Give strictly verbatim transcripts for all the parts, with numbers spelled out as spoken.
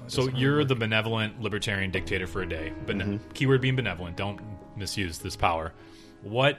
So you're the benevolent libertarian dictator for a day. Bene- mm-hmm. Keyword being benevolent. Don't misuse this power. What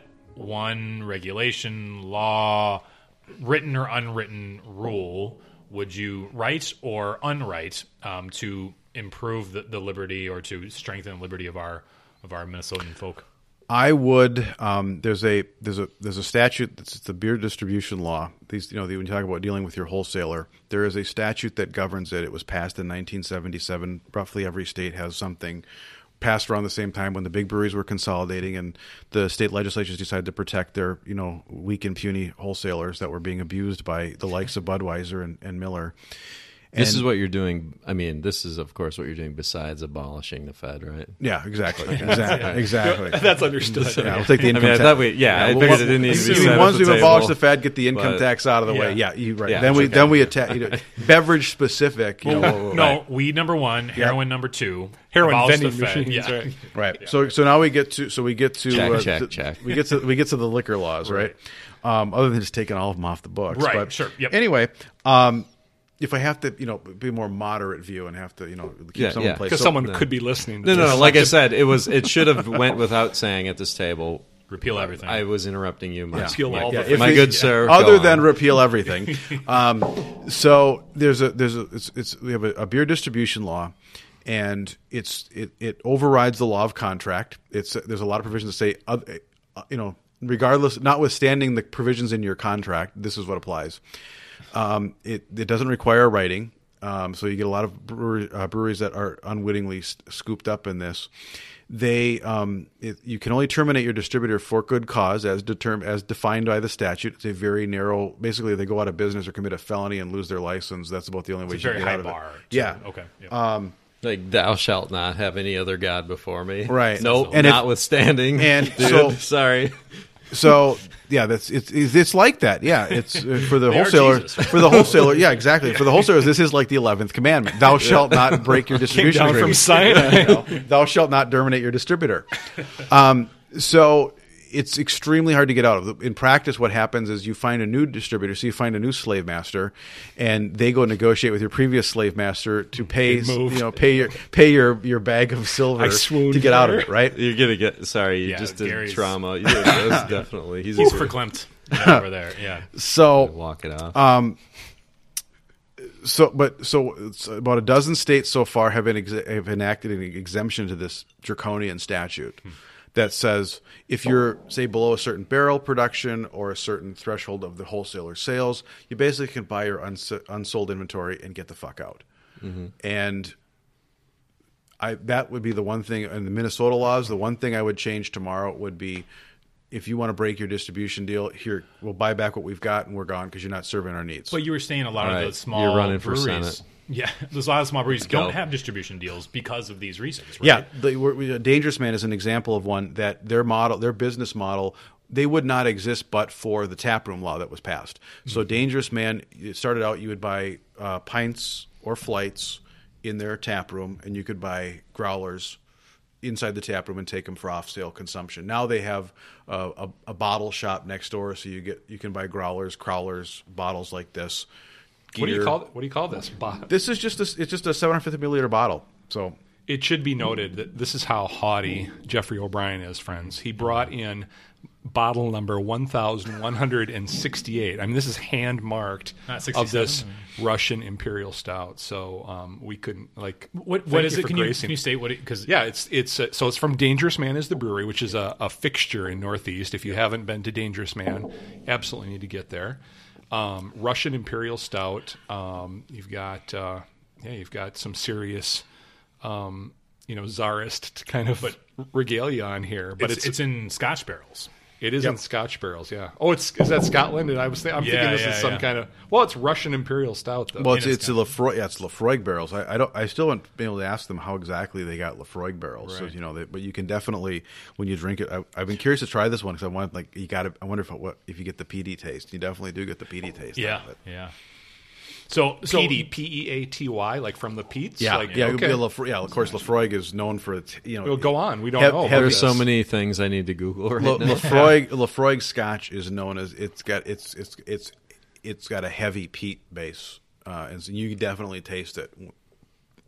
one regulation, law, written or unwritten rule would you write or unwrite um, to improve the, the liberty or to strengthen the liberty of our of our Minnesotan folk? I would. Um, there's a there's a there's a statute that's the beer distribution law. These, you know, when you talk about dealing with your wholesaler, there is a statute that governs it. It was passed in nineteen seventy-seven. Roughly every state has something passed around the same time when the big breweries were consolidating, and the state legislatures decided to protect their, you know, weak and puny wholesalers that were being abused by the likes of Budweiser and, and Miller. And this is what you're doing. I mean, this is, of course, what you're doing besides abolishing the Fed, right? Yeah, exactly. Exactly. Yeah. Exactly. That's understood. Yeah, we'll take the income I mean, tax. I we, yeah, yeah, I figured it didn't need to be said Once at the we've abolished table, the Fed, get the income but, tax out of the yeah. way. Yeah, you right. Yeah, then we okay. then we attack, you know, beverage specific. You know, Well, no, weed number one, heroin number two, heroin abolish vending the Fed. machines. Yeah. Right. Right. Yeah. So so now we get to so we get to check, uh, check, the, check. we get to we get to the liquor laws, right? Um, other than just taking all of them off the books, Right, But sure, yep. Anyway, um, if I have to, you know, be a more moderate view and have to, you know, keep Yeah, someone yeah. in place, Because so, someone no. could be listening. To No, no, this. no. Like I said, it was. It should have went without saying at this table. Repeal everything. I was interrupting you, my, Repeal my, all yeah, the if my it- good sir. Other go than on. repeal everything, um, so there's a there's a it's, it's we have a, a beer distribution law, and it's it, it overrides the law of contract. It's there's a lot of provisions that say, uh, you know, regardless, notwithstanding the provisions in your contract, this is what applies. Um, it it doesn't require writing. Um, so you get a lot of brewery, uh, breweries that are unwittingly s- scooped up in this. They um, it, you can only terminate your distributor for good cause as determined as defined by the statute. It's a very narrow. Basically, they go out of business or commit a felony and lose their license. That's about the only way it's you a very can get high out of bar. it. to- Yeah. Okay. Yep. Um, Like, thou shalt not have any other god before me. Right. Nope. And if- notwithstanding. and dude, so- sorry. So yeah, that's it's it's it's like that. Yeah, it's uh, for the They are wholesaler. Jesus. For the wholesaler, yeah, exactly. For the wholesalers, this is like the eleventh commandment: "Thou shalt not break your Came distribution down from agreement." Sinai. You know, Thou shalt not terminate your distributor. Um, so it's extremely hard to get out of. In practice, what happens is you find a new distributor, so you find a new slave master, and they go negotiate with your previous slave master to pay, They move. you know, pay your pay your, your bag of silver I swooned to get out of there. it, right? You're gonna get. Sorry, you Yeah, just did Gary's- trauma. You did this, definitely. He's, He's a verklempt yeah, over there. Yeah. So walk it off. Um, so, but so it's about a dozen states so far have been ex- have enacted an exemption to this draconian statute that says if you're, say, below a certain barrel production or a certain threshold of the wholesaler sales, you basically can buy your uns- unsold inventory and get the fuck out. Mm-hmm. And I that would be the one thing in the Minnesota laws. The one thing I would change tomorrow would be, if you want to break your distribution deal, here, we'll buy back what we've got and we're gone because you're not serving our needs. But you were saying a lot All of right, the small you're running for breweries. Senate. Yeah, there's a lot of small breweries go. don't have distribution deals because of these reasons. Right? Yeah, the, we're, we, Dangerous Man is an example of one that their model, their business model, they would not exist but for the taproom law that was passed. Mm-hmm. So Dangerous Man, it started out you would buy uh, pints or flights in their taproom, and you could buy growlers inside the tap room and take them for off sale consumption. Now they have uh, a, a bottle shop next door, so you get you can buy growlers, crawlers, bottles like this. What do you Gear. call what do you call this? Bo- This is just a, it's just a seven hundred fifty milliliter bottle. So It should be noted that this is how haughty Jeffrey O'Brien is, friends. He brought in bottle number one thousand one hundred sixty-eight. I mean, this is hand marked Not of this sixty-seven? Russian Imperial Stout. So um, we couldn't like. What thank what is you it? for Can you, gracing- can you state what? Because Yeah, it's it's uh, so it's from Dangerous Man is the brewery, which is a, a fixture in Northeast. If you haven't been to Dangerous Man, absolutely need to get there. Um, Russian Imperial Stout. Um, you've got uh, yeah, you've got some serious, um, you know, czarist kind of regalia on here. But it's, it's, it's in Scotch barrels. it is in Scotch barrels. Yeah. Oh, it's is that Scotland? And I was th- I'm Yeah, thinking this yeah, is some yeah. kind of well, it's Russian Imperial Stout though. well, it's And it's it's a Lafroig, yeah, it's Lafroig barrels. I, I don't I still haven't been able to ask them how exactly they got Lafroig barrels. So Right. you know, they, but you can definitely when you drink it. I, I've been curious to try this one because I want like you got to. I wonder if it, what if you get the P D taste. You definitely do get the P D taste. Yeah, out of it. yeah. So so P D P E A T Y, like from the Pete's. Yeah, like, yeah, Okay. yeah, Lafroig, yeah. Of course, Lafroig is known for its. You know, Well, go on. We don't Hev- know. heavy- There's so yes. many things I need to Google right La- now. Lafroig Lafroig Scotch is known as it's got it's it's it's it's got a heavy peat base, uh, and so you can definitely taste it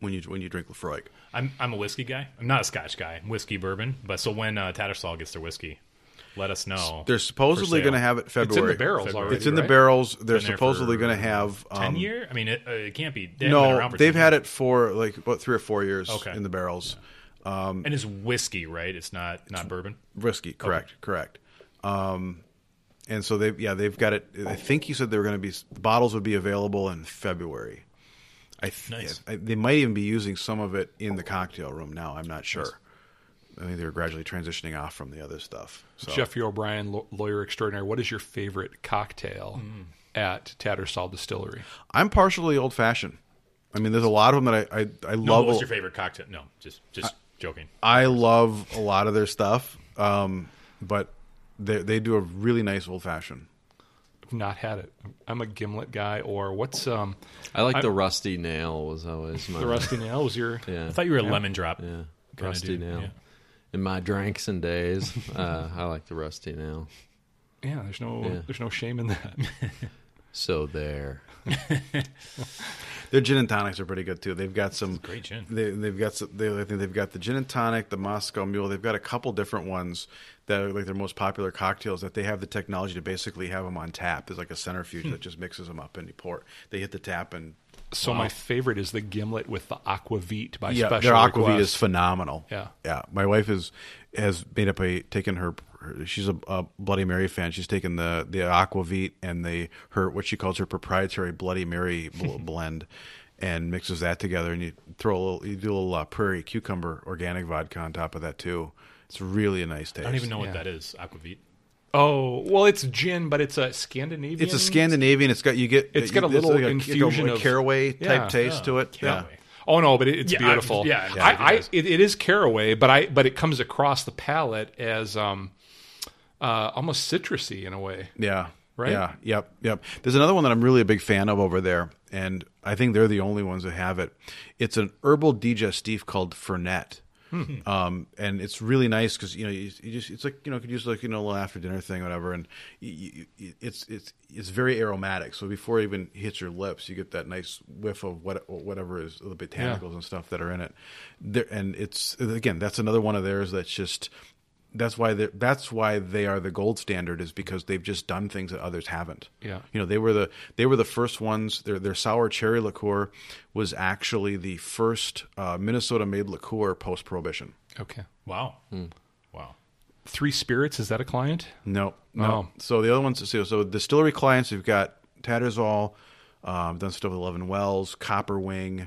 when you when you drink Lefroy. I'm I'm a whiskey guy. I'm not a Scotch guy. I'm whiskey bourbon. But so when uh, Tattersall gets their whiskey, let us know. They're supposedly For sale. going to have it February. It's in the barrels February. already. It's in the right? barrels. They're Been there supposedly for going to have um, ten year. I mean, it, uh, it can't be. They haven't been No, around for they've ten had years. it for like about three or four years Okay. in the barrels. And it's whiskey, right? It's not not bourbon. Whiskey, correct, correct. Um, and so they, yeah, they've got it. I think you said they were going to be the bottles would be available in February. I th- Nice. I, they might even be using some of it in the cocktail room now. I'm not sure. Nice. I think they're gradually transitioning off from the other stuff. So. Jeffrey O'Brien, law- lawyer extraordinary. What is your favorite cocktail Mm. at Tattersall Distillery? I'm partially old fashioned. I mean, there's a lot of them that I I, I No, love. what's your favorite cocktail? No, just just joking. I love a lot of their stuff, um, but they they do a really nice old fashioned. I've not had it. I'm a gimlet guy. Or what's um I like I- the rusty nail was always my the Rusty Nail? Was your Yeah, I thought you were a lemon drop. yeah, kinda rusty dude, nail. yeah. In my drinks and days, uh, I like the rusty nail. yeah? There's no Yeah. there's no shame in that. So there. Their gin and tonics are pretty good too. They've got some Great gin. They, they've got some, they, I think they've got the gin and tonic, the Moscow Mule. They've got a couple different ones that are like their most popular cocktails. That they have the technology to basically have them on tap. There's like a centrifuge that just mixes them up and you pour. They hit the tap and So my favorite is the gimlet with the aquavit by yeah, special their aquavit request. is phenomenal. Yeah. yeah. My wife is has made up a taken her. her she's a, a Bloody Mary fan. She's taken the the aquavit and the her what she calls her proprietary Bloody Mary bl- blend. And mixes that together, and you throw a little, you do a little uh, prairie cucumber organic vodka on top of that too. It's really a nice taste. I don't even know Yeah. what that is. Aquavit. Oh well, it's gin, but it's a Scandinavian. It's a Scandinavian. It's got you get. It's got a it's little like infusion a, a of- caraway type Yeah. taste Oh, to it. caraway. Yeah. Oh no, but it, it's Yeah, I- beautiful. yeah, I, yeah, I, it is. it, it is caraway, but I but it comes across the palate as um, uh, almost citrusy in a way. Yeah. Right? Yeah. Yep. Yep. There's another one that I'm really a big fan of over there, and I think they're the only ones that have it. It's an herbal digestif called Fernet. Um, and it's really nice because you know you, you just it's like you know you could use like you know a little after dinner thing or whatever, and you, you, it's it's it's very aromatic. So before it even hits your lips, you get that nice whiff of what whatever is the botanicals and stuff that are in it. There, and it's again that's another one of theirs that's just that's why they that's why they are the gold standard is because they've just done things that others haven't. Yeah. You know, they were the they were the first ones. Their their sour cherry liqueur was actually the first uh, Minnesota made liqueur post prohibition. Okay. Wow. Wow. Three Spirits, is that a client? No, no. Oh. So the other ones, so, so distillery clients, you've got Tattersall, um, done stuff with Eleven Wells, Copper Wing.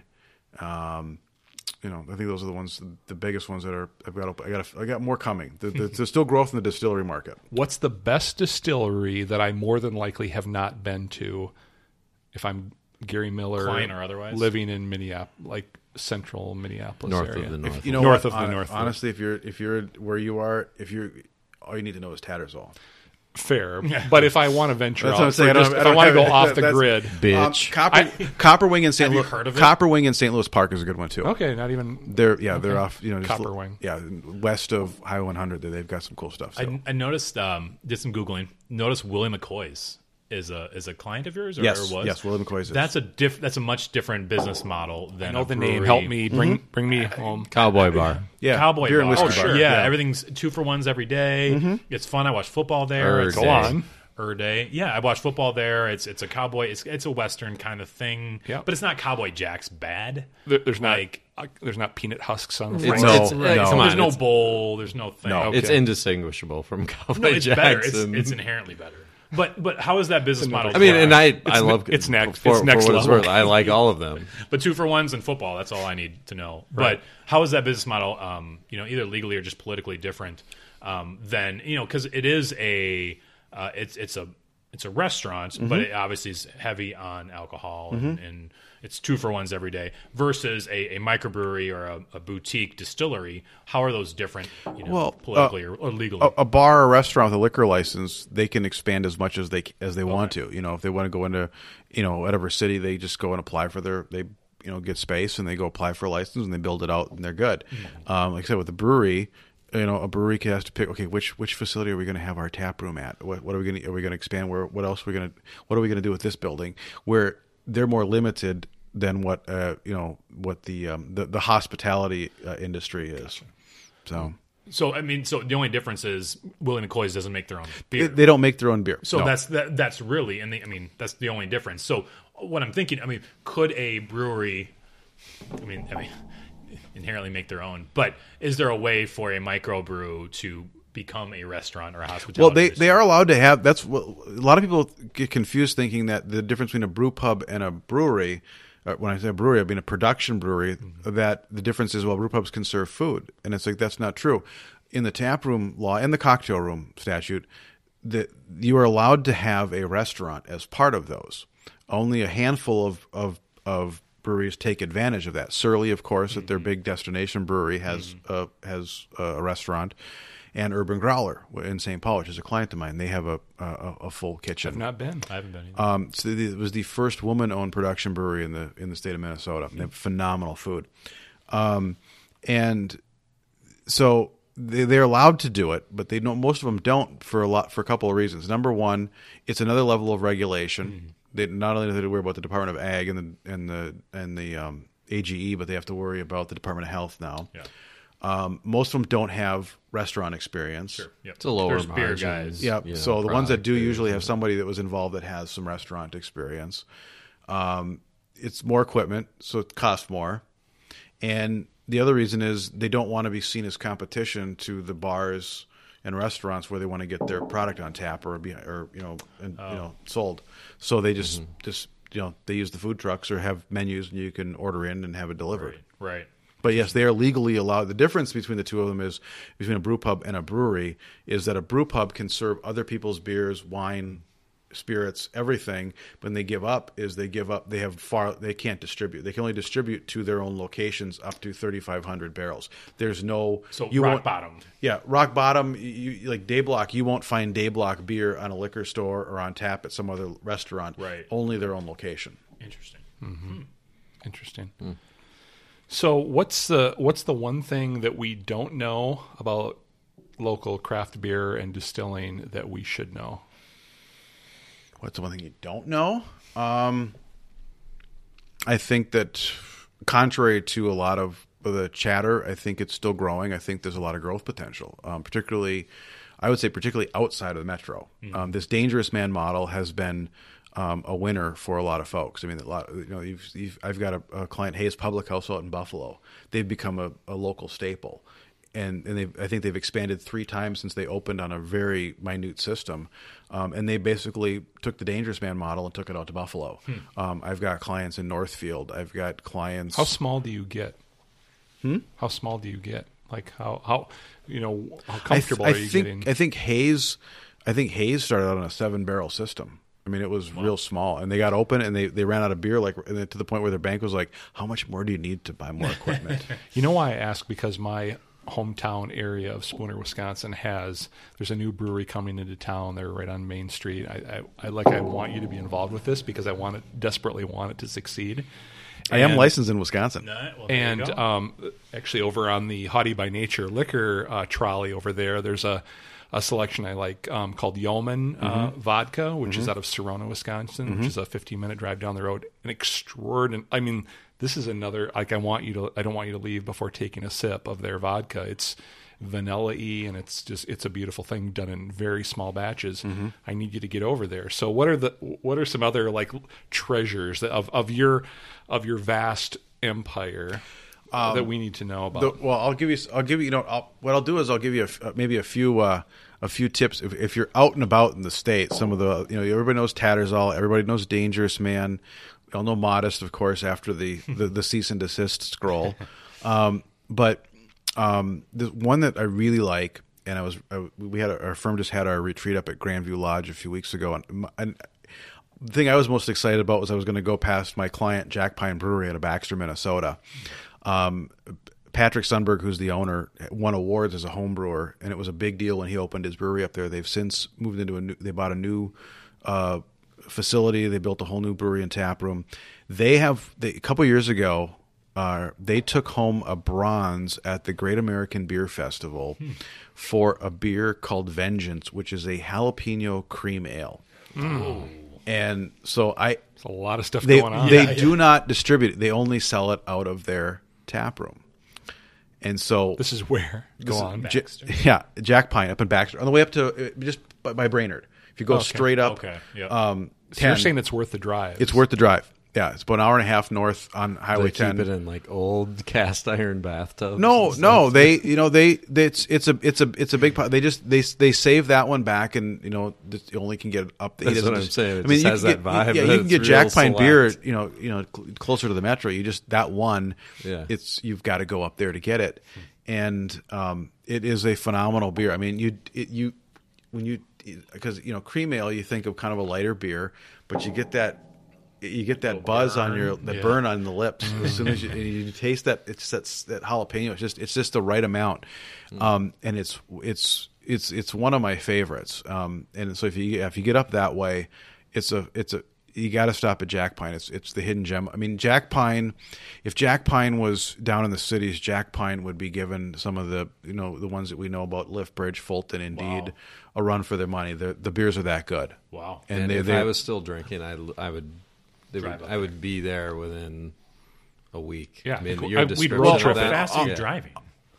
Um, you know, I think those are the ones, the biggest ones that are. I've got, I got, I got more coming. The, the, there's still growth in the distillery market. What's the best distillery that I more than likely have not been to if I'm Gary Miller, Client or otherwise? living in Minneapolis, like central Minneapolis North area? of the north. You know, North what? of the Hon- north. Honestly, if you're if you're where you are, if you're all you need to know is Tattersall. Fair, but if I want to venture That's out, what I'm saying. for I just- don't- I if I don't want to go have- off that- the that's- grid, Bitch. Um, Copper, Copper Wing in Saint Have you Louis. heard of it? Copper Wing in Saint Louis Park is a good one too. okay, not even. They're yeah, they're off. You know, just Copper l- Wing. Yeah, west of Highway one hundred. They- They've got some cool stuff. So. I, I noticed. Um, did some googling. Noticed Willie McCoy's is a is a client of yours, or, Yes, or was? yes, Willie McCoy's is. That's a diff. That's a much different business model than I know a the brewery. name. Help me bring bring me home. Cowboy bar. yeah, Cowboy beer and bar. whiskey Oh, bar. sure. Yeah, yeah. everything's two for ones every day. It's fun. I watch football there. Er It's day. Go on. Er day. Yeah, I watch football there. It's it's a cowboy. It's it's a western kind of thing. Yeah. but it's not Cowboy Jack's bad. There, there's not Like- uh, there's not peanut husks on the It's, front. No, it's, no. come on, There's no it's, bowl. There's no thing. No. it's Okay. indistinguishable from Cowboy No, it's better. It's, Jackson. it's inherently better. But but how is that business model? I mean, and I, I ne- love it's next- for, it's next for what it's level. worth. I like all of them. But two for ones in football, that's all I need to know. Right. But how is that business model, um, you know, either legally or just politically different um, than, you know, because it is a, uh, it's it's a, it's a restaurant, Mm-hmm. but it obviously is heavy on alcohol and, and it's two for ones every day versus a, a microbrewery or a, a boutique distillery. How are those different, you know, Well, politically uh, or, or legally? a, a bar or a restaurant with a liquor license, they can expand as much as they as they want to. You know, if they want to go into, you know, whatever city, they just go and apply for their they you know get space and they go apply for a license and they build it out and they're good. Um, like I said, with the brewery, you know, a brewery has to pick. Okay, which which facility are we going to have our tap room at? What, what are we going to are we going to expand? Where what else are we going to what are we going to do with this building? Where they're more limited. than what uh, you know what the um, the, the hospitality uh, industry is. So. So I mean, so the only difference is Willie McCoy's doesn't make their own beer. They, they don't make their own beer. So no. that's that, that's really, and the, I mean, that's the only difference. So what I'm thinking, I mean, could a brewery, I mean, I mean, inherently make their own, but is there a way for a microbrew to become a restaurant or a hospitality? Well, they, restaurant? they are allowed to have. That's what a lot of people get confused thinking that the difference between a brew pub and a brewery. When I say a brewery, I mean a production brewery, mm-hmm. that the difference is, well, brew pubs can serve food. And it's like, that's not true. In the taproom law and the cocktail room statute, that you are allowed to have a restaurant as part of those. Only a handful of, of, of breweries take advantage of that. Surly, of course, mm-hmm. at their big destination brewery, has, mm-hmm. uh, has a restaurant. And Urban Growler in Saint Paul, which is a client of mine, they have a a, a full kitchen. I've not been. I haven't been either. Um, so it was the first woman-owned production brewery in the in the state of Minnesota. They have phenomenal food, um, and so they, they're allowed to do it, but they don't. Most of them don't for a lot for a couple of reasons. Number one, it's another level of regulation. Mm-hmm. They not only have to worry about the Department of Ag and the and the and the um, A G E, but they have to worry about the Department of Health now. Yeah. Um, most of them don't have restaurant experience. Sure. Yep. It's a lower There's beer margin. guys. Yeah. you know, So the ones that do product usually is- have somebody that was involved that has some restaurant experience. Um, it's more equipment, so it costs more. And the other reason is they don't want to be seen as competition to the bars and restaurants where they want to get their product on tap or be or you know and, Oh. you know sold. So they just just you know they use the food trucks or have menus and you can order in and have it delivered. Right. Right. But yes, they are legally allowed. The difference between the two of them is between a brew pub and a brewery is that a brew pub can serve other people's beers, wine, spirits, everything. When they give up, is they give up. They have far. They can't distribute. They can only distribute to their own locations up to thirty-five hundred barrels. There's no So you rock won't- bottom. Yeah, rock bottom. You, you, like Dayblock, you won't find Dayblock beer on a liquor store or on tap at some other restaurant. Right. Only their own location. Interesting. Interesting. So what's the what's the one thing that we don't know about local craft beer and distilling that we should know? What's the one thing you don't know? Um, I think that contrary to a lot of the chatter, I think it's still growing. I think there's a lot of growth potential, um, particularly, I would say particularly outside of the metro. Mm-hmm. Um, this Dangerous Man model has been um, a winner for a lot of folks. I mean, a lot. You know, you've, you've, I've got a, a client, Hayes Public House out in Buffalo. They've become a, a local staple. And and they I think they've expanded three times since they opened on a very minute system, um, and they basically took the Dangerous Man model and took it out to Buffalo. Hmm. Um, I've got clients in Northfield. I've got clients. How small do you get? Hmm? How small do you get? Like how how you know how comfortable I th- are I you think, getting? I think Hayes, I think Hayes started out on a seven barrel system. I mean, it was wow. real small, and they got open, and they, they ran out of beer, like to the point where their bank was like, "How much more do you need to buy more equipment?" You know why I ask? Because my hometown area of Spooner, Wisconsin has there's a new brewery coming into town. They're right on Main Street. I, I, I like I want you to be involved with this because I want it desperately want it to succeed. I am licensed in Wisconsin. Nah, well, there you And go. um, actually, over on the Haughty by Nature liquor uh, trolley over there, there's a, a selection I like um, called Yeoman uh, Mm-hmm. Vodka, which is out of Serona, Wisconsin, Mm-hmm. which is a fifteen minute drive down the road. An extraordinary. I mean, this is another. Like, I want you to. I don't want you to leave before taking a sip of their vodka. It's vanilla-y, and it's just it's a beautiful thing done in very small batches. Mm-hmm. I need you to get over there. So, what are the what are some other like treasures that, of of your of your vast empire uh, that we need to know about? The, well, I'll give you. I'll give you. You know, I'll, what I'll do is I'll give you a, maybe a few uh, a few tips if, if you're out and about in the state. Some of the you know everybody knows Tattersall. Everybody knows Dangerous Man. We all know Modest, of course, after the the, the cease and desist scroll. Um, but um, the one that I really like, and I was I, we had a, our firm just had our retreat up at Grandview Lodge a few weeks ago, and, and the thing I was most excited about was I was going to go past my client Jack Pine Brewery out of Baxter, Minnesota. Um, Patrick Sundberg, who's the owner, won awards as a home brewer, and it was a big deal when he opened his brewery up there. They've since moved into a new. They bought a new uh, facility. They built a whole new brewery and tap room. They have they, a couple years ago. Uh, they took home a bronze at the Great American Beer Festival hmm. for a beer called Vengeance, which is a jalapeno cream ale. Mm. And so I There's a lot of stuff they going on. they Yeah, do not distribute it. They only sell it out of their tap room. And so This is where. Go this is- on. J- yeah, Jack Pine up in Baxter on the way up to uh, just by, by Brainerd. If you go Okay. straight up, Okay, yeah. um, So you're ten, saying it's worth the drive. it's worth the drive. Yeah, it's about an hour and a half north on Highway They keep ten. it in like old cast iron bathtubs. No, and no, stuff. they, you know, they, they, it's, it's a, it's a, it's a big. pot. They just, they, they save that one back, and you know, just- you only can get up. That's he doesn't what I'm just- saying. It I mean, just you has can that get, vibe Yeah, that you can it's get real Jack Pine beer, select. you know, you know, cl- closer to the metro. You just that one. Yeah. It's you've got to go up there to get it, and um, it is a phenomenal beer. I mean, you, it, you, when you, because you know, cream ale, you think of kind of a lighter beer, but you get that. You get that buzz on your that yeah. burn on the lips as soon as you, you taste that. It's that that jalapeno. It's just it's just the right amount, um, and it's it's it's it's one of my favorites. Um, and so if you if you get up that way, it's a it's a you got to stop at Jack Pine. It's it's the hidden gem. I mean, Jack Pine. If Jack Pine was down in the cities, Jack Pine would be given some of the you know the ones that we know about, Liftbridge, Fulton, Indeed, Wow. a run for their money. The the beers are that good. Wow. And, And they, if they I was still drinking, I, I would, they would Drive up I would be there within a week. Yeah. I mean, Cool. your I- we'd description road of trip that- it. Fast are you yeah. driving?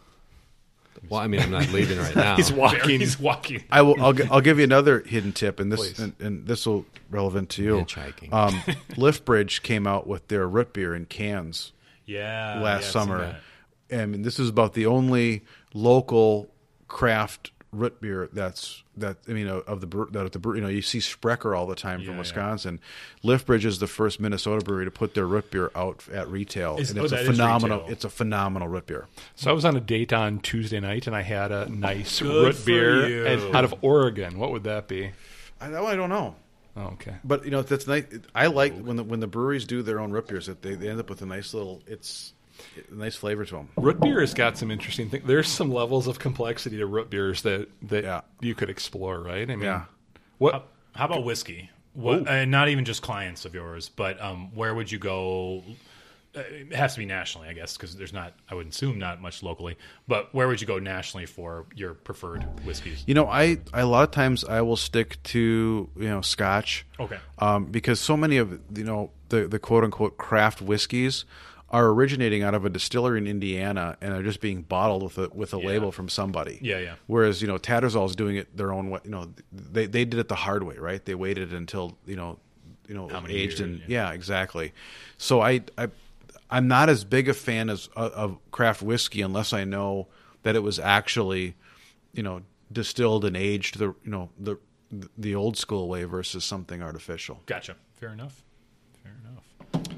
Well, I mean, I'm not leaving right now. He's walking. He's walking. I will. I'll, gi- I'll give you another hidden tip, and this Please. and, and this will relevant to you. Hitchhiking. Um, Liftbridge came out with their root beer in cans Yeah. last yeah, I've seen summer, that. and this is about the only local craft root beer that's that. I mean, of the bre- that at the bre- you know you see Sprecher all the time Yeah, from yeah. Wisconsin. Liftbridge is the first Minnesota brewery to put their root beer out at retail, Is- and oh, it's that a is phenomenal. retail. It's a phenomenal root beer. So I was on a date on Tuesday night, and I had a nice Good root for beer you. and out of Oregon. What would that be? I, I don't know. Oh, okay. But you know that's nice. I like when the when the breweries do their own root beers that they, they end up with a nice little it's a nice flavor to them. Root beer has got some interesting things. There's some levels of complexity to root beers that, that Yeah. you could explore, right? I mean, Yeah. what? How, how about whiskey? What, uh, not even just clients of yours, but um, where would you go? Uh, it has to be nationally, I guess, because there's not. I would assume not much locally. But where would you go nationally for your preferred whiskeys? You know, I, I a lot of times I will stick to you know Scotch. Okay. Um, because so many of you know the the quote unquote craft whiskeys are originating out of a distillery in Indiana and are just being bottled with a with a Yeah. label from somebody. Yeah, yeah. Whereas you know Tattersall's doing it their own way. You know they they did it the hard way, right? They waited until you know you know How many aged years, and yeah. yeah. exactly. So I I I'm not as big a fan as of, of craft whiskey unless I know that it was actually you know distilled and aged the you know the the old school way versus something artificial. Gotcha. Fair enough. Fair enough.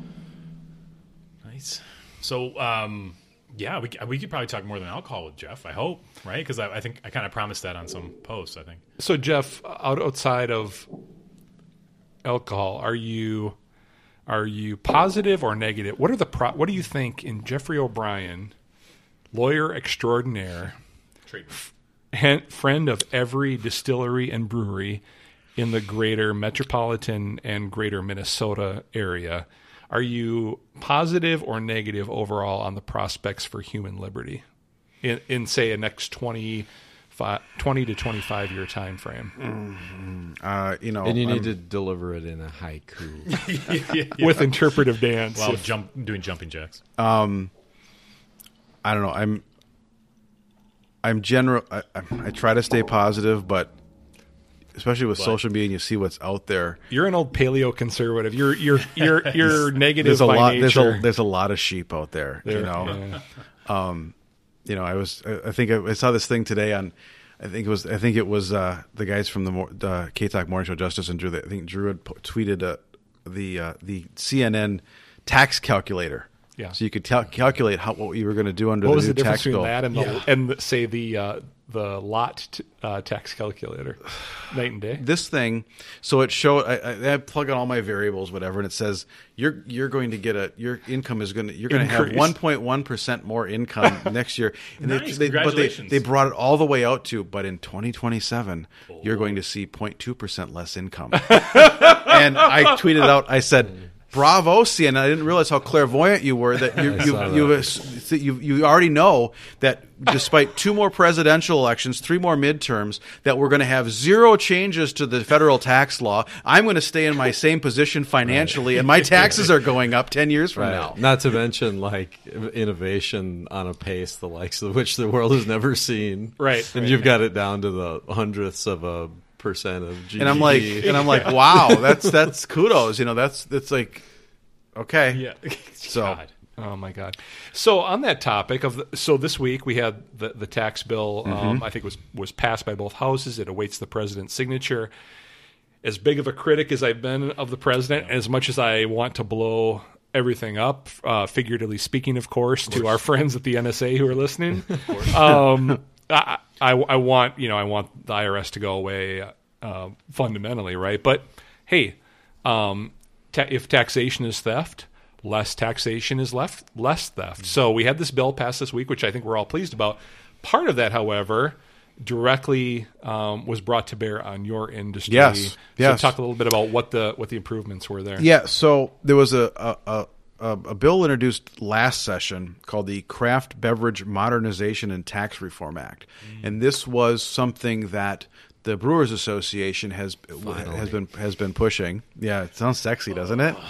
Nice. So, um, yeah, we we could probably talk more than alcohol with Jeff. I hope, right? Because I, I think I kind of promised that on some posts. I think. So, Jeff, out outside of alcohol, are you are you positive or negative? What are the pro- What do you think in Jeffrey O'Brien, lawyer extraordinaire, hen- friend of every distillery and brewery in the greater metropolitan and greater Minnesota area? Are you positive or negative overall on the prospects for human liberty in, in say, a next twenty, twenty to twenty-five year time frame? Uh, you know, And you I'm- need to deliver it in a haiku. With interpretive dance. Well, If- jump doing jumping jacks. I don't know. I'm I'm general. I, I, I try to stay positive, but especially with social media, and you see what's out there. You're an old paleo conservative. You're you're you're you're negative There's a by lot. nature. There's a there's a lot of sheep out there. you know. Yeah. You know, I was. I I think I, I saw this thing today on. I think it was. I think it was uh, the guys from the Mor- uh, K-Talk Morning Show, Justice and Drew. That I think Drew had po- tweeted uh, the uh, the C N N tax calculator. Yeah. So you could cal- calculate how what you were going to do under What the was new the difference tax between bill. that and the Yeah. and the, say the uh, the lot t- uh, tax calculator, night and day? This thing, so it showed. I, I, I plug in all my variables, whatever, and it says you're you're going to get a your income is going to you're going to have Increase. one point one percent more income next year. And Nice. they, they, but they Congratulations. they brought it all the way out to, but in twenty twenty-seven, you're going to see zero point two percent less income. And I tweeted out, I said, Bravo, C N N. I didn't realize how clairvoyant you were. That you you saw you, you you already know that despite two more presidential elections, three more midterms, that we're going to have zero changes to the federal tax law. I'm going to stay in my same position financially, and my taxes are going up ten years from Right. now. Not to mention like innovation on a pace the likes of which the world has never seen. Right. And Right. you've got it down to the hundredths of a percent of G D P. And I'm like, and I'm like, wow, that's that's kudos. You know, that's that's like, okay, Yeah. So- God. Oh my God! So on that topic of the, so this week we had the, the tax bill. Um, I think was was passed by both houses. It awaits the president's signature. As big of a critic as I've been of the president, as much as I want to blow everything up, uh, figuratively speaking, of course, to our friends at the N S A who are listening, um, I, I, I want you know I want the I R S to go away uh, fundamentally, right? But hey, um, ta- if taxation is theft, less taxation is left less theft. So we had this bill passed this week, which I think we're all pleased about. Part of that, however, directly um, was brought to bear on your industry. Yes, yes. So talk a little bit about what the what the improvements were there. Yeah, so there was a a, a a a bill introduced last session called the Craft Beverage Modernization and Tax Reform Act, and this was something that the Brewers Association has has been has been pushing. Yeah, it sounds sexy, doesn't it?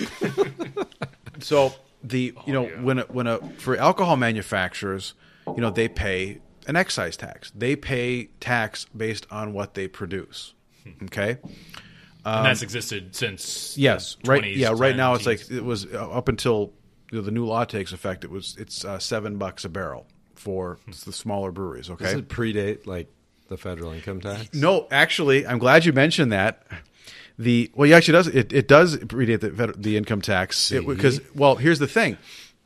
So the you know when a, when a for alcohol manufacturers, you know they pay an excise tax. They pay tax based on what they produce. Okay. and that's existed since Yes, the right. twenties, Yeah, right now it's teens. like it was uh, up until you know, the new law takes effect. It was it's uh, seven bucks a barrel for the smaller breweries. Okay. Does it predate like the federal income tax? No, actually, I'm glad you mentioned that. The well, yeah, actually does it? It does predate the fed- the income tax It- because well, here's the thing: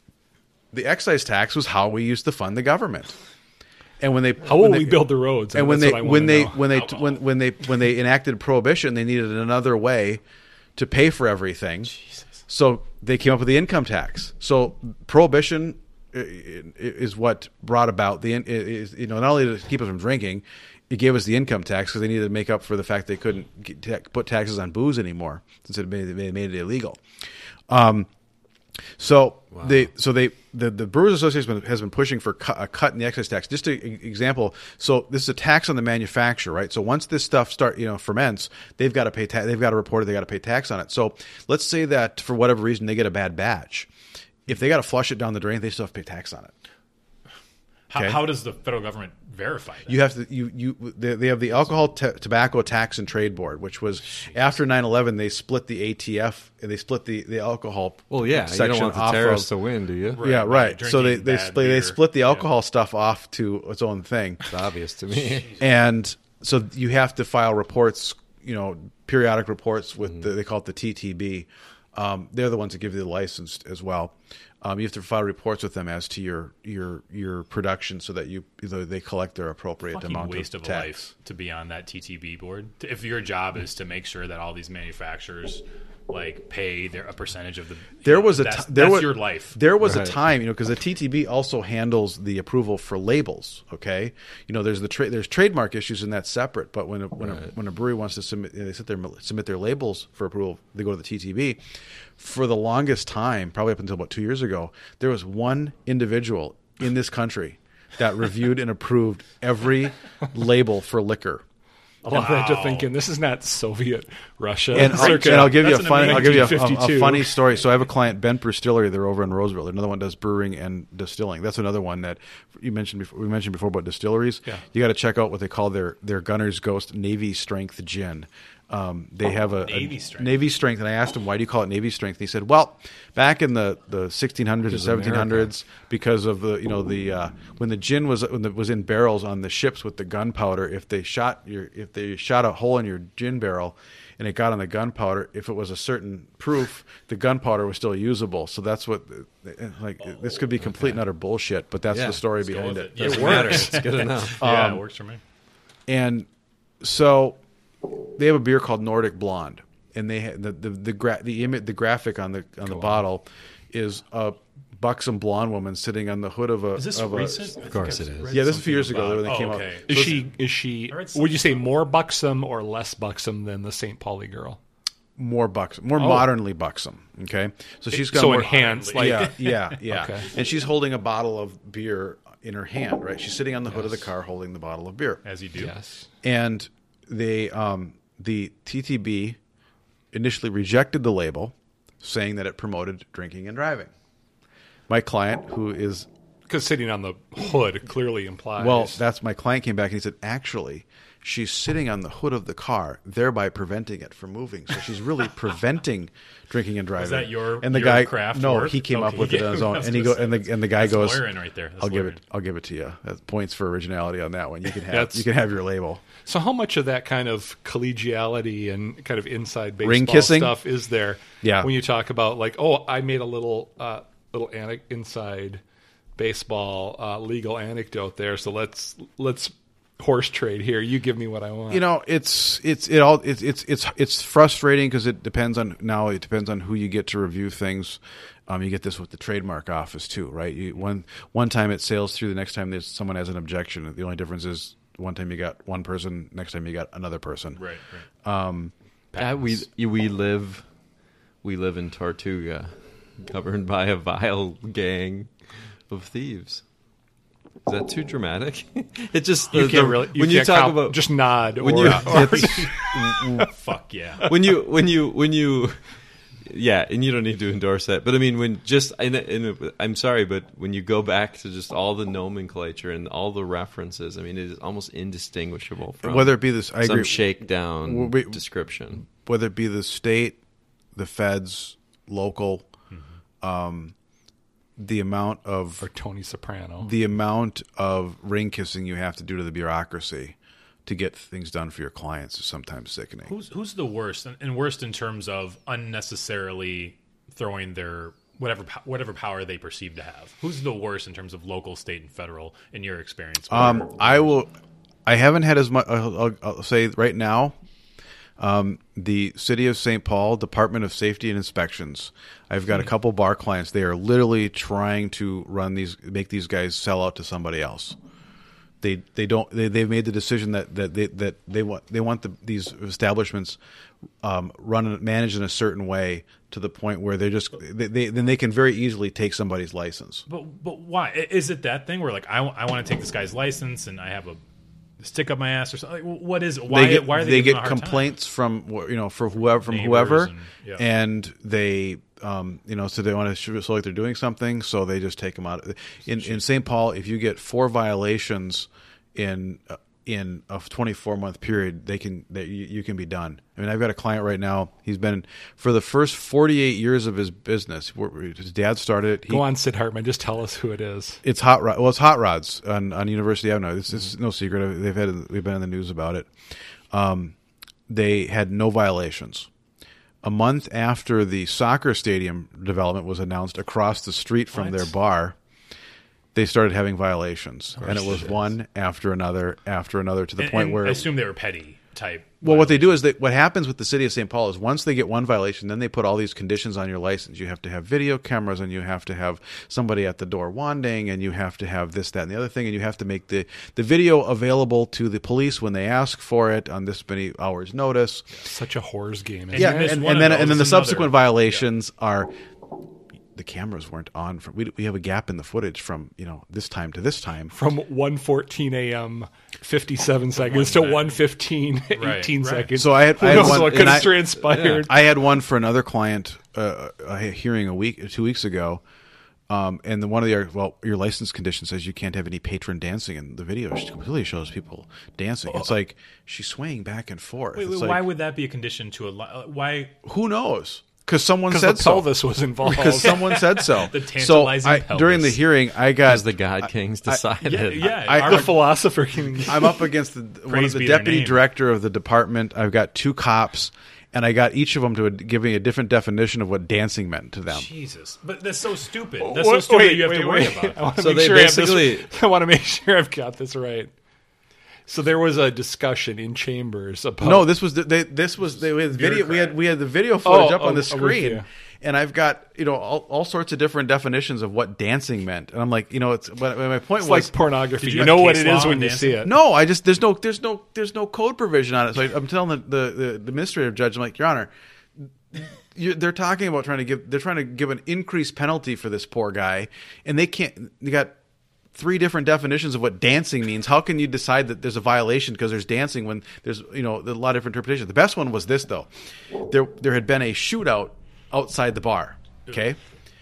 the excise tax was how we used to fund the government, and when they How when will they, we build the roads? and when That's they what I when wanna they know. when they when when they when they enacted prohibition, they needed another way to pay for everything. So they came up with the income tax. So prohibition i- i- is what brought about the in- is you know not only to keep us from drinking, it gave us the income tax because they needed to make up for the fact they couldn't get ta- put taxes on booze anymore since it made, it made it illegal. Um, so they, so they, the, the Brewers Association has been, has been pushing for cu- a cut in the excise tax. Just an example, so this is a tax on the manufacturer, right? So once this stuff start, you know, ferments, they've got to pay, ta- they've got to report it, they got to pay tax on it. So let's say that for whatever reason they get a bad batch, if they got to flush it down the drain, they still have to pay tax on it. How, Okay. how does the federal government verify that? You have to you you they, they have the Alcohol T- Tobacco Tax and Trade Board, which was after nine eleven they split the A T F and they split the, the alcohol Well, yeah, you section don't want the off terrorists of, to win, do you? Right. yeah right. So they drinking they bad split, they beer. split the Yeah. alcohol stuff off to its own thing, It's obvious to me. and so you have to file reports, you know, periodic reports with the, they call it the T T B. Um, they're the ones that give you the license as well. Um, you have to file reports with them as to your your your production, so that you you know, they collect their appropriate Fucking amount waste of of a tax. life to be on that T T B board. If your job is to make sure that all these manufacturers like pay their a percentage of the, There you know, was a that's, t- there that's was your life. There was Right. a time, you know, because the T T B also handles the approval for labels. Okay, you know, there's the tra- there's trademark issues, and that's separate. But when a, when a, when a brewery wants to submit, they sit there submit their labels for approval, they go to the T T B. For the longest time, probably up until about two years ago, there was one individual in this country that reviewed and approved every label for liquor. I love that to thinking this is not Soviet Russia. And, I'll, circa and I'll give you a That's an funny, I'll give you a, a, nineteen fifty-two. a funny story. So I have a client, Ben Distillery. They're over in Roseville. Another one does brewing and distilling. That's another one that you mentioned before. We mentioned before about distilleries. Yeah. You got to check out what they call their their Gunner's Ghost Navy Strength Gin. Um, they have a, a Navy strength. Navy Strength, and I asked him, "Why do you call it Navy Strength?" And he said, "Well, back in the, the sixteen hundreds and seventeen hundreds, because of the you know the uh, when the gin was when it was in barrels on the ships with the gunpowder, if they shot your if they shot a hole in your gin barrel and it got on the gunpowder, if it was a certain proof, the gunpowder was still usable. So that's what like this could be complete and utter bullshit, but that's Yeah, the story Let's go behind with it. Yeah, Doesn't it matter. works. It's good enough. yeah, Um, it works for me. And so they have a beer called Nordic Blonde, and they ha- the the the, gra- the, imi- the graphic on the on the bottle is a buxom blonde woman sitting on the hood of a. Is this of a- recent? Of course it is. Yeah, this is a few years ago when they oh, came out. okay. Is she is she I read would you say more buxom or less buxom than the Saint Pauli girl? more buxom, more Oh. modernly buxom. Okay, so she's got so more enhanced, like yeah, yeah, yeah. Okay. And she's holding a bottle of beer in her hand, right? She's sitting on the hood of the car holding the bottle of beer. As you do. yes. And they, um, the T T B initially rejected the label, saying that it promoted drinking and driving. My client, who is Because sitting on the hood clearly implies. well, that's my client came back and he said, actually, she's sitting on the hood of the car, thereby preventing it from moving. So she's really preventing drinking and driving. that your- and the your guy? craft No, work? he came up Okay, with it yeah, on his I own, was and he gonna go and the and the guy That's goes, lawyering right there. That's "I'll give lawyering. it, I'll give it to you. That's points for originality on that one. You can have, That's- you can have your label." So how much of that kind of collegiality and kind of inside baseball Ring kissing? stuff is there? Yeah. When you talk about like, oh, I made a little uh, little ane- inside baseball uh, legal anecdote there. So let's let's horse trade here. You give me what I want. You know, it's it's it all it's it's it's it's frustrating because it depends on now. It depends on who you get to review things. Um, you get this with the trademark office too, right? You, one one time it sails through, the next time there's someone has an objection. The only difference is one time you got one person, next time you got another person. Right, right. Yeah, we we live we live in Tortuga, governed by a vile gang of thieves. Is that too dramatic? It just you the- can't the- really. You when you can't talk comp- about just nod when or, you or it's- Fuck yeah. when you when you when you yeah, and you don't need to endorse that. But I mean, when just in, in, I'm sorry, but when you go back to just all the nomenclature and all the references, I mean, it is almost indistinguishable from Whether it be this, I some agree. shakedown Well, we- description. Whether it be the state, the feds, local, um, the amount of or Tony Soprano. the amount of ring kissing you have to do to the bureaucracy to get things done for your clients is sometimes sickening. Who's who's the worst, and- and worst in terms of unnecessarily throwing their whatever po- whatever power they perceive to have? Who's the worst in terms of local, state, and federal in your experience? Um, I will. I haven't had as much. I'll, I'll, I'll say right now, um, the City of Saint Paul Department of Safety and Inspections. I've got a couple bar clients. They are literally trying to run these, make these guys sell out to somebody else. They they don't. They they've made the decision that that they that they want they want the, these establishments um, run managed in a certain way to the point where they're just they, they then they can very easily take somebody's license. But but why I- is it that thing where like I, I want to take this guy's license and I have a stick up my ass or something? Like, what is it? Why they get, why are they, they giving get them a hard complaints from you know for whoever from Neighbors whoever and- yeah. and they um, you know so they want to show like they're doing something, so they just take them out. In in Saint Paul, if you get four violations in uh, in a twenty-four month period, they can they, you, you can be done. I mean, I've got a client right now. He's been for the first forty-eight years of his business. His dad started it. He, Go on, Sid Hartman. Just tell us who it is. It's hot rod. Well, it's hot rods on, on University Avenue. It's, it's no secret. They've had we've been in the news about it. Um, they had no violations. A month after the soccer stadium development was announced across the street from What? their bar, they started having violations, and it was it is. one after another after another to the And- point and where I assume they were petty type. well, what they do is that what happens with the city of Saint Paul is once they get one violation, then they put all these conditions on your license. You have to have video cameras, and you have to have somebody at the door wanding, and you have to have this, that, and the other thing, and you have to make the, the video available to the police when they ask for it on this many hours' notice. Such a whore's game. isn't Yeah, you it? miss and, one and of then and then those, the another. subsequent violations are the cameras weren't on. From, we we have a gap in the footage from you know this time to this time. From one fourteen a.m. fifty-seven seconds to one fifteen eighteen right. seconds. So I had- Who I had knows one- what and could I- have transpired. I had one for another client, uh, a hearing a week, two weeks ago, um, and the one of the well, your license condition says you can't have any patron dancing, and the video completely shows people dancing. It's like she's swaying back and forth. Wait, It's wait, like, why would that be a condition to a li- why? who knows? Because someone Because said the so. pelvis was involved. Because someone said so. The so tantalizing I, pelvis. during the hearing, I got As the God Kings decided. Yeah, yeah. I- our- the philosopher king. I'm up against the, one of Praise the be their deputy name. director of the department. I've got two cops, and I got each of them to give me a different definition of what dancing meant to them. Jesus, but that's so stupid. That's Wait, so stupid. wait, you have wait, to worry wait. about. I want to So make they sure I have basically- this, I want to make sure I've got this right. So there was a discussion in chambers about No, this was the, they, this was they, we had video. We had we had the video footage Oh, up on oh, the I'm with screen, you. and I've got you know all, all sorts of different definitions of what dancing meant, and I'm like, you know, it's. But my point it's was, like pornography. Did You, you know have what case it is law when on you dancing? see it. no, I just there's no there's no there's no code provision on it. So I, I'm telling the, the the administrative judge, I'm like, Your Honor, you, they're talking about trying to give they're trying to give an increased penalty for this poor guy, and they can't. You got three different definitions of what dancing means. How can you decide that there's a violation because there's dancing when there's you know a lot of different interpretations? The best one was this though. There there had been a shootout outside the bar. Okay.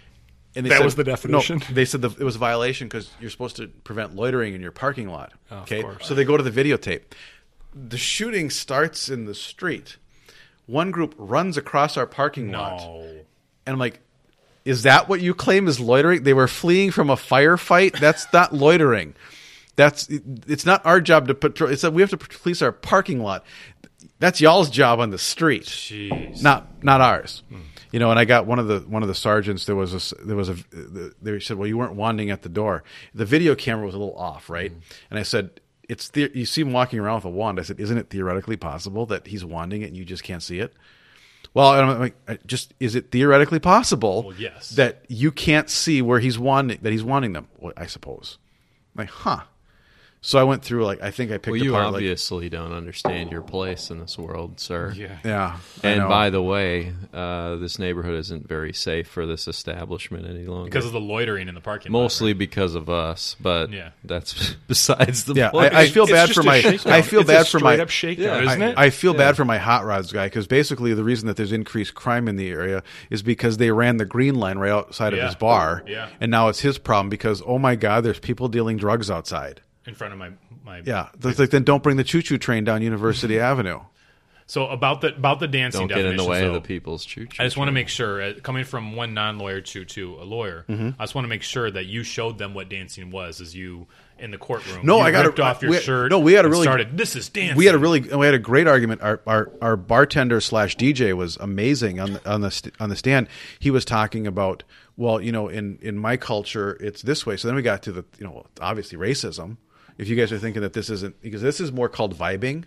And they That said, was the definition? No, they said the, it was a violation because you're supposed to prevent loitering in your parking lot. Oh, of Okay, course. so they go to the videotape. The shooting starts in the street. One group runs across our parking lot, No. and I'm like, "Is that what you claim is loitering?" They were fleeing from a firefight. That's not loitering. That's it's not our job to patrol. It's that we have to police our parking lot. That's y'all's job on the street, Jeez. not not ours. You know, and I got one of the one of the sergeants. There was a there was a they said, "Well, you weren't wanding at the door." The video camera was a little off, right? And I said, "It's the, you see him walking around with a wand." I said, "Isn't it theoretically possible that he's wanding it and you just can't see it?" Well, and I'm like, I just is it theoretically possible Well, yes. that you can't see where he's wanding that he's wanding them? Well, I suppose. I'm like, huh. So I went through like I think I picked Well, you apart like obviously don't understand your place in this world, sir. Yeah. yeah. I And know. by the way, uh, this neighborhood isn't very safe for this establishment any longer. Because of the loitering in the parking lot. Mostly because of us, but Yeah. that's besides the Yeah, point. I, I feel It's bad just for a my shakedown. I feel It's a bad for my straight up shakedown, Yeah. isn't I, it? I feel Yeah. bad for my hot rods guy because basically the reason that there's increased crime in the area is because they ran the green line right outside Yeah. of his bar, Yeah. and now it's his problem because oh my god, there's people dealing drugs outside. in front of my my. Yeah, it's like then don't bring the choo choo train down University Avenue. So about the about the dancing Don't get in the definition, way of so the people's choo-choo. I just want to make sure, uh, coming from one non-lawyer to to a lawyer, Mm-hmm. I just want to make sure that you showed them what dancing was as you in the courtroom. No, you I got ripped off your we, shirt. No, we had a and really started. This is dancing. We had a really we had a great argument. Our our, our bartender slash D J was amazing on the, on the st- on the stand. He was talking about well, you know, in in my culture it's this way. So then we got to the you know obviously racism. If you guys are thinking that this isn't because this is more called vibing.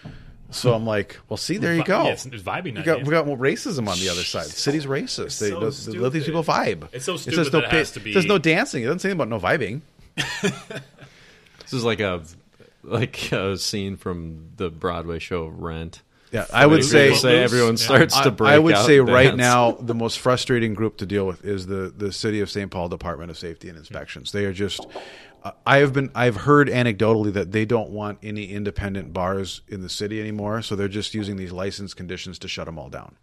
So I'm like, well, see, there you go. Yeah, it's, it's vibing. We not got, dancing. we got more racism on the other side. The city's racist. They, so they, they let these stupid. people vibe. It's so It stupid says no that it pa- has to be- There's no dancing. It doesn't say anything about no vibing. This is like a like a scene from the Broadway show Rent. Yeah, I would Loose, say loose, say everyone yeah. starts I, to break I would out say and right dance. now the most frustrating group to deal with is the the City of Saint Paul Department of Safety and Inspections. They are just. Uh, I have been. I've heard anecdotally that they don't want any independent bars in the city anymore, so they're just using these license conditions to shut them all down.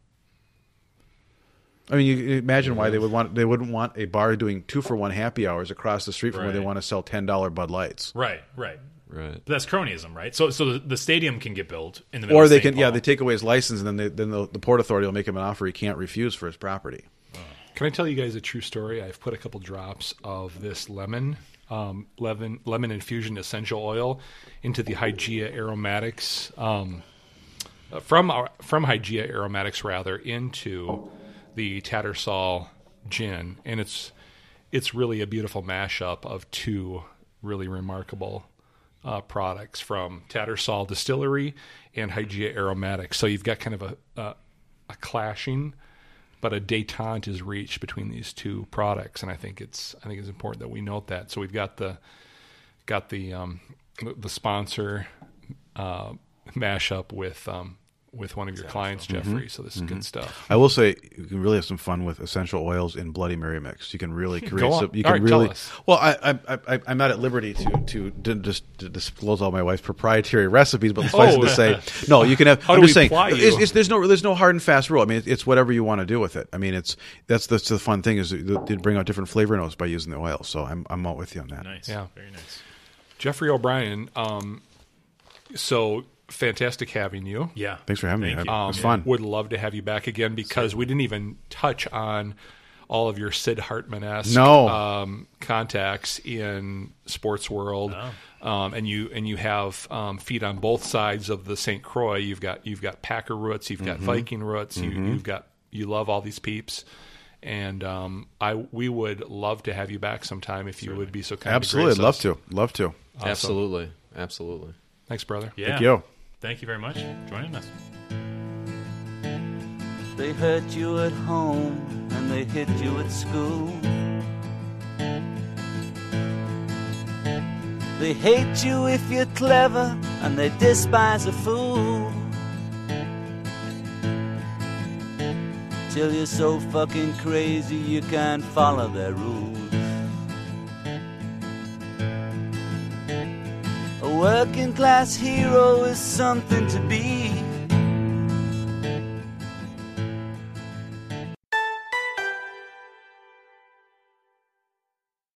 I mean, you you imagine why they would want. They wouldn't want a bar doing two for one happy hours across the street from where they Right. want to sell ten dollar Bud Lights. Right, right. Right. But that's cronyism, right? So, so the, the stadium can get built in the middle Or of they Saint can, yeah, Paul. they take away his license, and then they, then the, the Port Authority will make him an offer he can't refuse for his property. Can I tell you guys a true story? I've put a couple drops of this lemon, um, lemon, lemon infusion essential oil into the Hygeia aromatics um, uh, from our, from Hygeia aromatics rather into the Tattersall gin, and it's it's really a beautiful mashup of two really remarkable uh, products from Tattersall Distillery and Hygeia Aromatics. So you've got kind of a a, a clashing, but a détente is reached between these two products, and I think it's I think it's important that we note that. So we've got the got the um, the, the sponsor uh, mashup with um, with one of your clients, Jeffrey. So this is good stuff. I will say you can really have some fun with essential oils in Bloody Mary mix. You can really create Go on. some. You All can right, tell really. us. Well, I, I, I, I'm not at liberty to to, to just to disclose all my wife's proprietary recipes, but suffice it Oh. to say, no, you can have. How I'm do just we saying, ply you? it's, it's, there's no there's no hard and fast rule. I mean, it's, it's whatever you want to do with it. I mean, it's that's that's the fun thing is that they bring out different flavor notes by using the oil. So I'm I'm out with you on that. Nice. Yeah. Very nice. Jeffrey O'Brien. Um, so fantastic having you. Yeah. Thanks for having Thank me. you. It was fun. Would love to have you back again because we didn't even touch on all of your Sid Hartman-esque No. um, contacts in sports world. Um, and you and you have um, feet on both sides of the Saint Croix. You've got you've got Packer roots, you've got Viking roots. You, you've got you love all these peeps, and um, I we would love to have you back sometime if you would be so kind. Absolutely, I'd to love grace us. to. Love to. Absolutely. Absolutely. Thanks, brother. Yeah. Thank you. Thank you very much for joining us. They hurt you at home and they hit you at school. They hate you if you're clever and they despise a fool. till you're so fucking crazy you can't follow their rules. A working class hero is something to be.